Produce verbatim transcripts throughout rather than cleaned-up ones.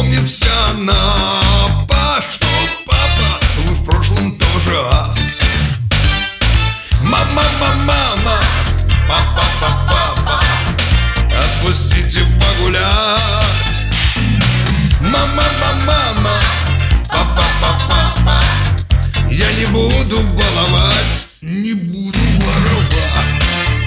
помнит вся она. Па, что, папа, вы в прошлом тоже ас. Мама, мама, мама, папа, папа, папа, отпустите погулять. Мама, мама, мама, папа, папа, папа, я не буду баловать, не буду воровать.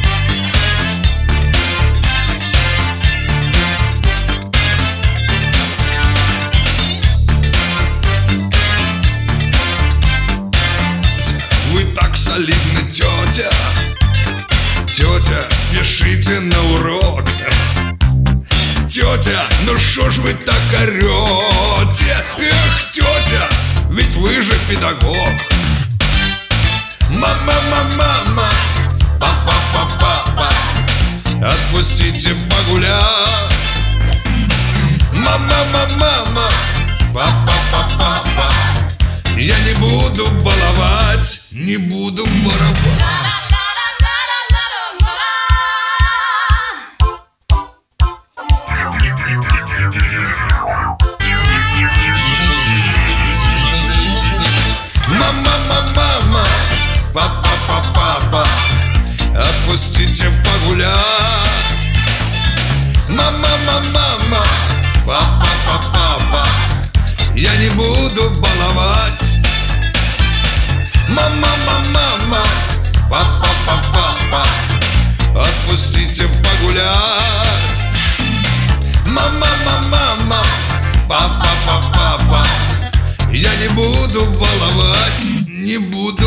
Вы так солидны, тетя. Тетя, спешите на урок. Тетя, ну шо ж вы так орете? Эх, тетя, ведь вы же педагог. Мама, мама, мама, папа, папа, папа, отпустите погулять. Мама, мама, мама, папа, папа, папа, я не буду баловать, не буду воровать. Папа, папа, папа, отпустите погулять. Мама, мама, мама, папа, папа, папа, я не буду баловать. Мама, мама, мама, папа, папа, папа, отпустите погулять. Мама, мама, мама, папа, папа, папа, я не буду баловать, не буду